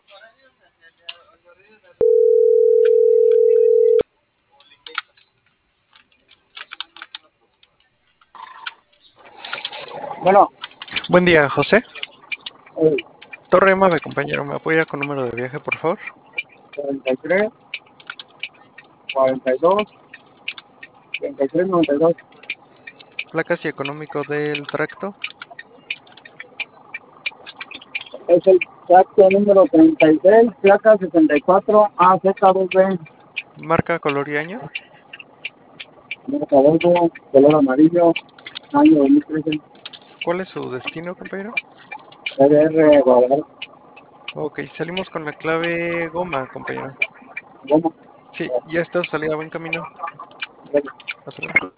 Bueno, Buen día, José. eh, Torre Mave, compañero. ¿Me apoya con número de viaje, por favor? 43, 42, 33, 92. Placas y económico del tracto. Es el tracto número 33, placa 64, AZ2B, Marca, color y año. marca Volvo, color amarillo, año 2013, ¿Cuál es su destino, compañero? CDR, Guadalajara. Ok, salimos con la clave goma, compañero. Goma. Sí, ya está su salida, buen camino. Hasta luego.